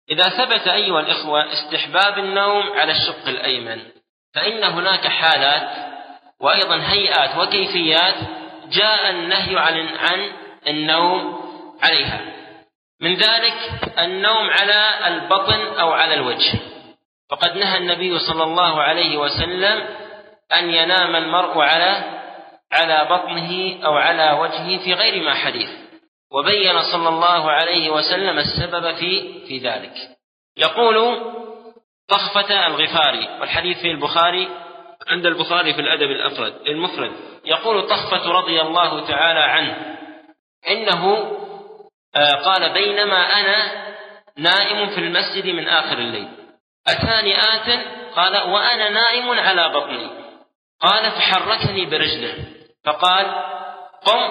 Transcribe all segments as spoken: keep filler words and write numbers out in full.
إذا ثبت أيها الإخوة استحباب النوم على الشق الأيمن، فإن هناك حالات وأيضا هيئات وكيفيات جاء النهي عن النوم عليها. من ذلك النوم على البطن أو على الوجه، فقد نهى النبي صلى الله عليه وسلم أن ينام المرء على على بطنه أو على وجهه في غير ما حديث، وبين صلى الله عليه وسلم السبب في في ذلك. يقول طخفة الغفاري، والحديث في البخاري عند البخاري في الأدب الأفرد المفرد، يقول طخفة رضي الله تعالى عنه إنه قال: بينما أنا نائم في المسجد من آخر الليل أتاني آت، قال: وأنا نائم على بطني، قال: فحركني برجله فقال: قم،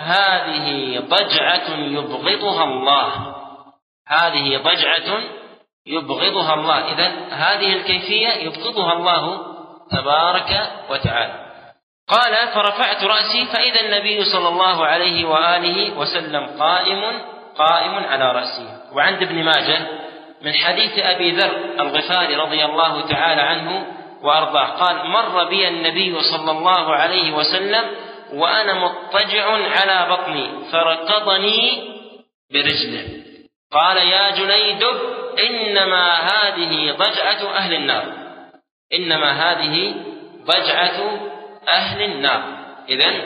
هذه ضجعة يبغضها الله، هذه ضجعة يبغضها الله. إذن هذه الكيفية يبغضها الله تبارك وتعالى. قال: فرفعت رأسي فإذا النبي صلى الله عليه وآله وسلم قائم قائم على رأسي. وعند ابن ماجه من حديث أبي ذر الغفاري رضي الله تعالى عنه وأرضاه قال: مر بي النبي صلى الله عليه وسلم وأنا مضطجع على بطني فركضني برجله، قال: يا جنيدب، إنما هذه ضجعة أهل النار، إنما هذه ضجعة أهل النار. إذن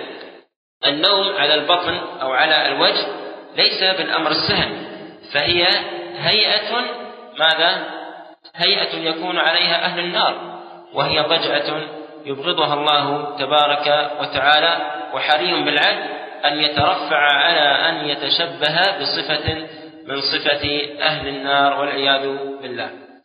النوم على البطن أو على الوجه ليس بالأمر السهل، فهي هيئة ماذا؟ هيئة يكون عليها أهل النار، وهي ضجعة يبغضها الله تبارك وتعالى، وحري بالعبد أن يترفع على أن يتشبه بصفة من صفة أهل النار والعياذ بالله.